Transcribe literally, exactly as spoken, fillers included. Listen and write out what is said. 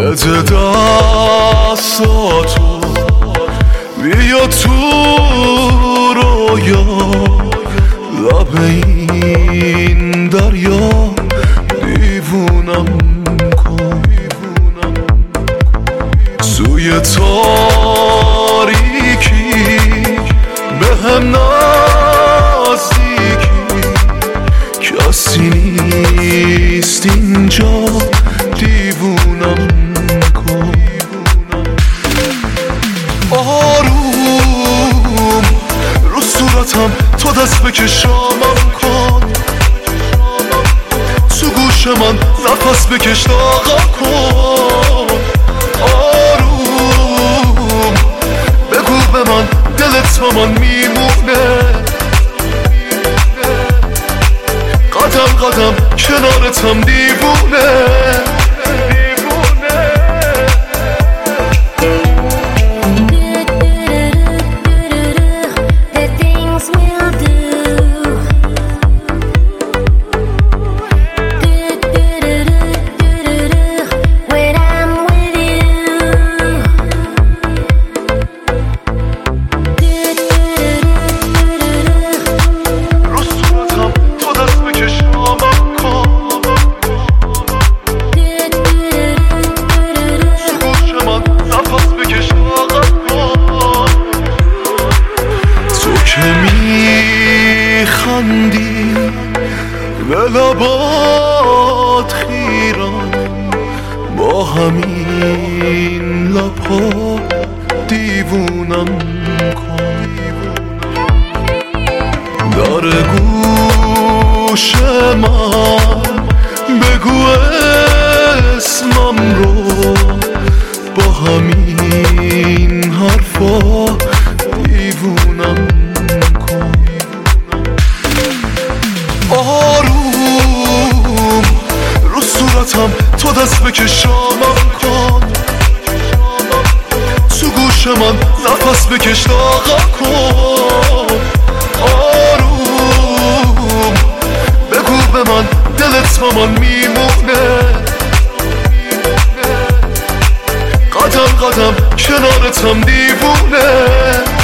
بده دستاتو بیا تو رویا لب این دریا دیوونم کن سوی تاریکی به هم نزدیکی کسی نیست اینجا دیوونم کن آروم رو صورتم تو دست بکشامم کن تو گوش من نفس بکش داغا کن آروم بگو به من دلت تا من میمونه قدم قدم کنارتم دیوونه میخندی به لبات خیرم با همین لبها دیوونم کن در گوش من بگو اسمم رو با همین حرفا دیوونم آروم رو صورتم تو دست بکشامم کن تو گوش من نفس بکش داغا کن آروم بگو به من دلت تا من میمونه قدم قدم کنارتم دیوونه